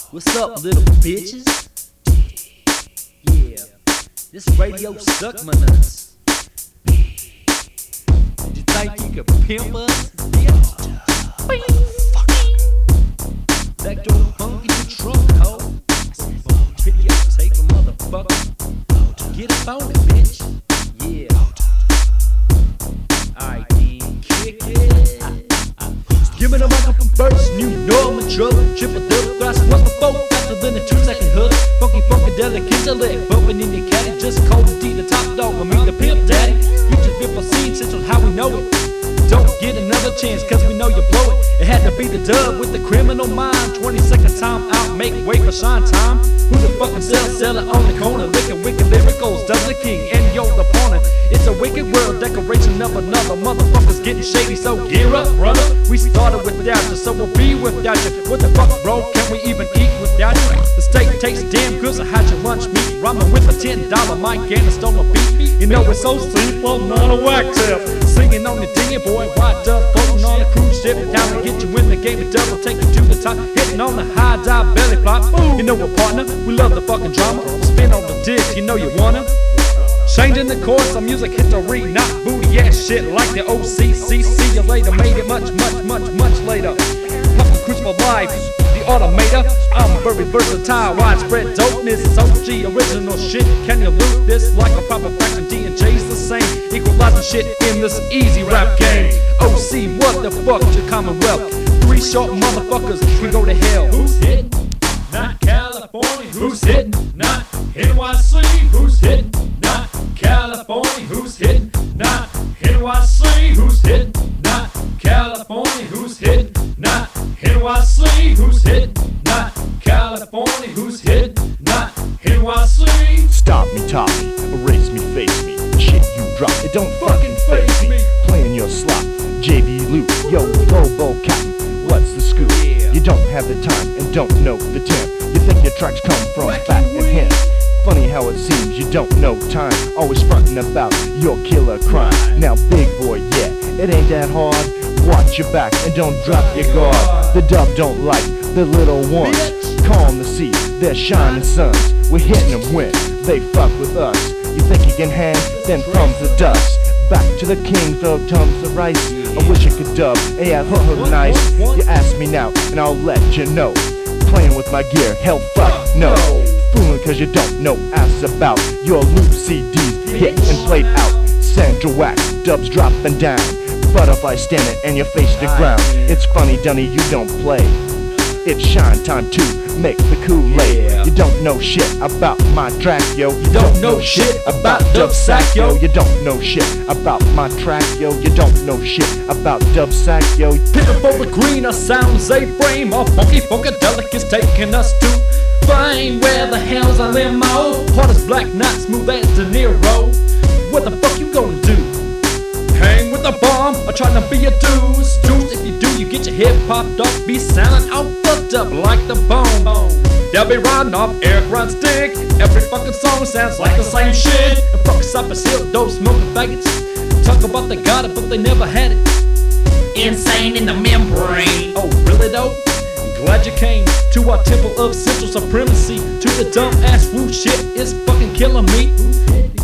What's up, little bitches? Yeah, this radio suck my nuts. Did you think you could pimp us? Yeah. Back door funk in your trunk, ho. Videotape a motherfucker. Get up on it, bitch. Yeah. Alright, then, kick it. Give me the microphone first, and you know I'm in trouble. Triple double thrice, once before, faster than a 2-second hook. Funky funkadelic intellect, bumping in your caddy. Just call the D the top dog, I mean the pimp daddy. You just been foreseen, since on how we know it. Don't get another chance, cause we know you blow it. It had to be the dub with the criminal mind. 22nd time out, make way for shine time. Who the fucking seller on the corner? Licking wicked lyricals, does the king and yo the opponent. It's a wicked world, decoration of another. Motherfuckers getting shady, so gear up, brother. We started without you, so we'll be without you. What the fuck, bro? Can we even eat without you? The steak tastes damn good, so how'd your lunch meat? Rhyming with a $10 mic and a stolen beat. You know it's so simple, not a whack tip. Singing on the dinghy, boy, why does floating on a cruise ship? Down to get you in the game of double, take you to the top. Hitting on the high dive belly flop. You know what, partner? We love the fucking drama. Spin on the disc, you know you wanna. Changing the course of music history, not booty ass shit like the OCC. See you later, made it much later. Fucking crucible life, the automator. I'm very versatile, widespread dopeness. It's OG original shit. Can you loot this like a proper fraction? D&J's the same, equalizing shit in this easy rap game. OC, what the fuck, your Commonwealth? 3 short motherfuckers, we go to hell. Who's hitting? Not California. Who's hitting? Not NYC. Who's hitting? Not California. Who's hitting? Not NYC. Who's hitting? Not California. Who's hitting? Not NYC. Who's hitting? Not California. Who's hitting? Not NYC. Stop me, top me, erase me, face me. The shit you drop, it don't fucking faze me. Playing your slot, JV Luke, yo, Bobo Captain. What's the scoop? You don't have the time and don't know the temp. You think your tracks come from fat and hemp. Funny how it seems you don't know time. Always frontin' about your killer crime. Now big boy, yeah, it ain't that hard. Watch your back and don't drop your guard. The dub don't like the little ones. Calm the sea, they're shining suns. We're hitting them when they fuck with us. You think you can hang? Then from the dust. Back to the king, throw tons of rice. I wish I could dub, hey, yeah, nice. You ask me now, and I'll let you know. Playing with my gear, hell fuck no. Fooling cause you don't know ass about your loop CDs hit and played out. Central wax, dubs dropping down. Butterfly standing and your face to ground. It's funny, Dunny, you don't play. It's shine time to make the Kool-Aid. You don't know shit about my track, yo. You don't know shit about Dub Sack, yo. You don't know shit about my track, yo. You don't know shit about Dub Sack, yo. Pick up over green, our sounds A-frame. Our funky funkadelic is taking us to fame. Where the hell's our limo? Hard as black, not smooth as De Niro. What the fuck you gonna do? Hang with the bomb or try to be a deuce? If you do, you get your head popped off. Be silent, all fucked up like the bone. They'll be riding off Eric Rod's dick. Every fucking song sounds like the same shit. And fuckers up as hell, dope smoking faggots. Talk about they got it, but they never had it. Insane in the membrane. Oh, really though? Glad you came to our temple of central supremacy. To the dumb ass woo shit is fucking killing me.